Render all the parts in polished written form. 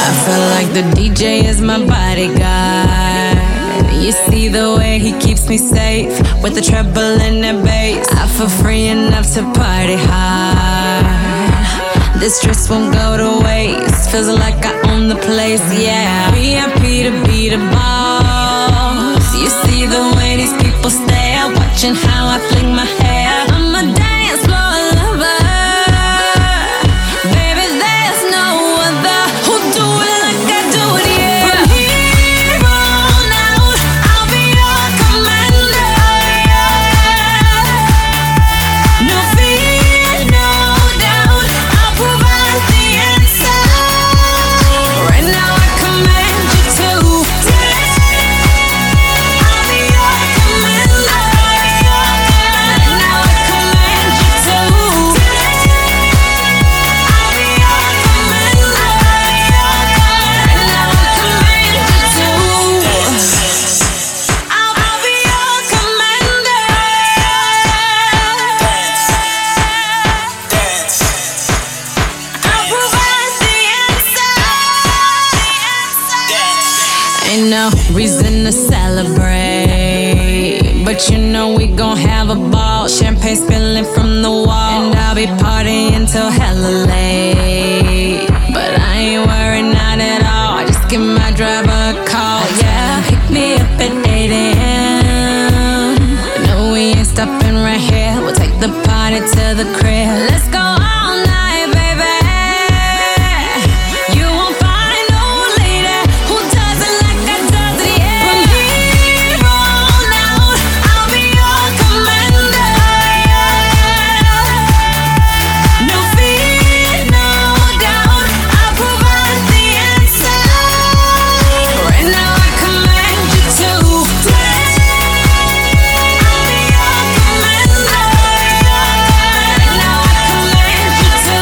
I feel like the DJ is my bodyguard. You see the way he keeps me safe with the treble and the bass. I feel free enough to party hard. This dress won't go to waste. Feels like I own the place, yeah. VIP to be the boss. You see the way these people stare, watching how I fling my hair. I'm a dance floor lover. Baby, there's no other who do it like I do it, yeah. From here on out, I'll be your commander. No fear, no doubt, I'll provide the answer. Right now I command you to I'll be your commander. Right now I command you to I'll be your commander. Right now I command you to I'll be your commander. I'll provide the answer. Ain't no reason to celebrate, but you know we gon' have a ball. Champagne spilling from the wall, and I'll be partying till hella late. But I ain't worried, not at all. Just give my driver a call, yeah. Pick me up at 8 a.m. No, we ain't stopping right here. We'll take the party to the crib. Let's go all night, baby. You won't find no lady who does it like I does it, yeah. From here on out, I'll be your commander. No fear, no doubt, I'll provide the answer. Right now I command you to I'll be your commander. Right now I command you to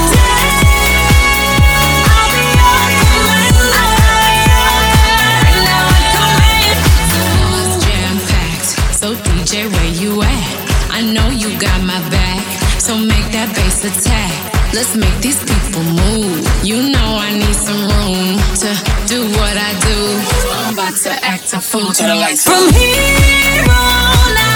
I'll be your commander. Right now I command you to. It's jam-packed, so DJ, where you at? I know you got my back, so make that bass attack. Let's make these people move. You know I need some room to do what I do. I'm about to act a fool to the lights. From here on out,